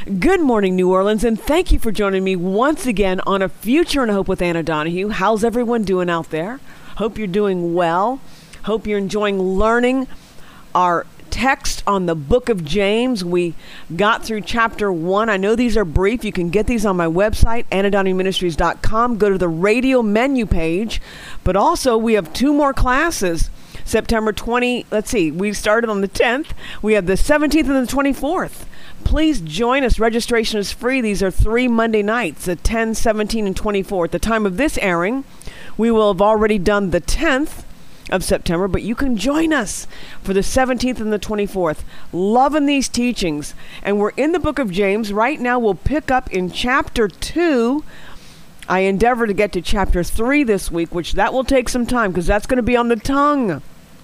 Good morning, New Orleans, and thank you for joining me once again on A Future in Hope with Anna Donahue. How's everyone doing out there? Hope you're doing well. Hope you're enjoying learning our text on the book of James. We got through chapter 1. I know these are brief. You can get these on my website, AnnaDonahueMinistries.com. Go to the radio menu page. But also, we have 2 more classes. September 20, we started on the 10th. We have the 17th and the 24th. Please join us. Registration is free. These are 3 Monday nights, the 10, 17, and 24. At the time of this airing, we will have already done the 10th of September, but you can join us for the 17th and the 24th. Loving these teachings. And we're in the book of James. Right now, we'll pick up in chapter 2. I endeavor to get to chapter 3 this week, which that will take some time because that's going to be on the tongue.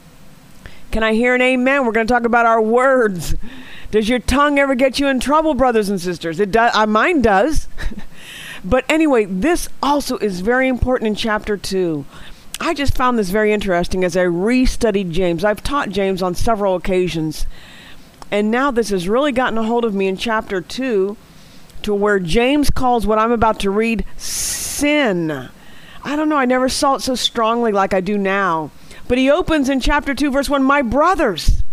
Can I hear an amen? We're going to talk about our words. Does your tongue ever get you in trouble, brothers and sisters? It does. Mine does. But anyway, this also is very important in chapter 2. I just found this very interesting as I restudied James. I've taught James on several occasions. And now this has really gotten a hold of me in chapter 2 to where James calls what I'm about to read sin. I don't know. I never saw it so strongly like I do now. But he opens in chapter 2, verse 1, "My brothers,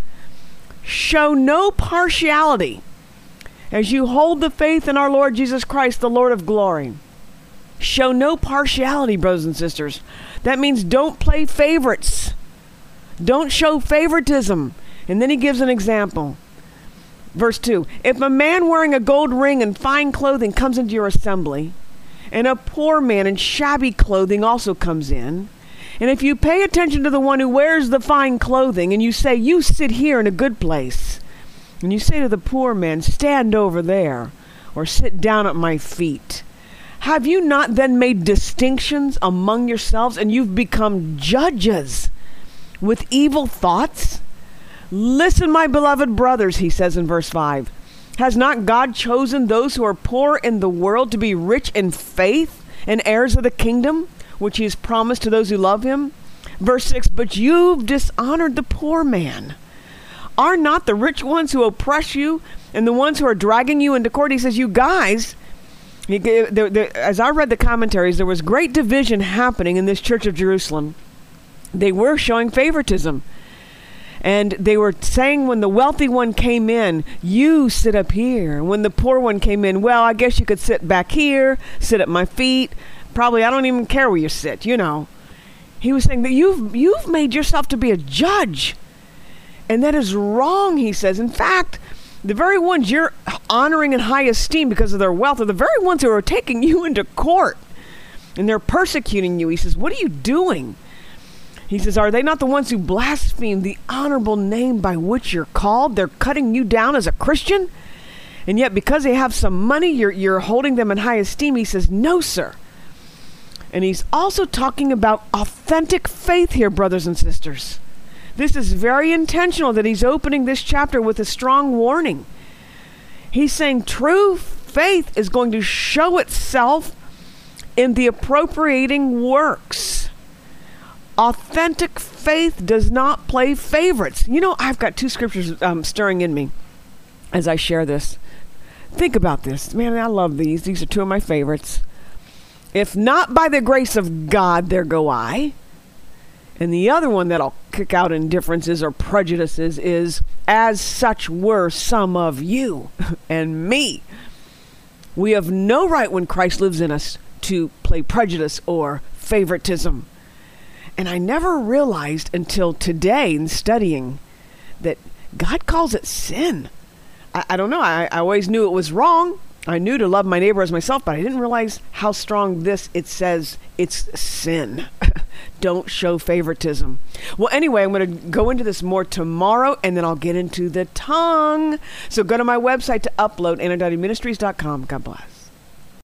show no partiality as you hold the faith in our Lord Jesus Christ, the Lord of glory." Show no partiality, brothers and sisters. That means don't play favorites. Don't show favoritism. And then he gives an example. Verse 2, "If a man wearing a gold ring and fine clothing comes into your assembly, and a poor man in shabby clothing also comes in, and if you pay attention to the one who wears the fine clothing, and you say, 'You sit here in a good place,' and you say to the poor man, 'Stand over there,' or 'Sit down at my feet,' have you not then made distinctions among yourselves, and you've become judges with evil thoughts? Listen, my beloved brothers," he says in verse 5, "has not God chosen those who are poor in the world to be rich in faith and heirs of the kingdom, which he has promised to those who love him?" Verse 6, "But you've dishonored the poor man. Are not the rich ones who oppress you and the ones who are dragging you into court?" He says, "You guys," as I read the commentaries, there was great division happening in this church of Jerusalem. They were showing favoritism. And they were saying when the wealthy one came in, "You sit up here." And when the poor one came in, "Well, I guess you could sit back here, sit at my feet. Probably I don't even care where you sit, you know." He was saying that you've made yourself to be a judge. And that is wrong, he says. In fact, the very ones you're honoring in high esteem because of their wealth are the very ones who are taking you into court. And they're persecuting you. He says, "What are you doing?" He says, "Are they not the ones who blaspheme the honorable name by which you're called? They're cutting you down as a Christian. And yet because they have some money, you're holding them in high esteem." He says, "No, sir." And he's also talking about authentic faith here, brothers and sisters. This is very intentional that he's opening this chapter with a strong warning. He's saying true faith is going to show itself in the appropriating works. Authentic faith does not play favorites. You know, I've got 2 scriptures stirring in me as I share this. Think about this. Man, I love these. These are 2 of my favorites. "If not by the grace of God, there go I." And the other one that I'll kick out in differences or prejudices is, "As such were some of you and me." We have no right when Christ lives in us to play prejudice or favoritism. And I never realized until today in studying that God calls it sin. I don't know. I always knew it was wrong. I knew to love my neighbor as myself, but I didn't realize how strong it says it's sin. Don't show favoritism. Well, anyway, I'm going to go into this more tomorrow, and then I'll get into the tongue. So go to my website to upload, AnnaDonahueMinistries.com. God bless.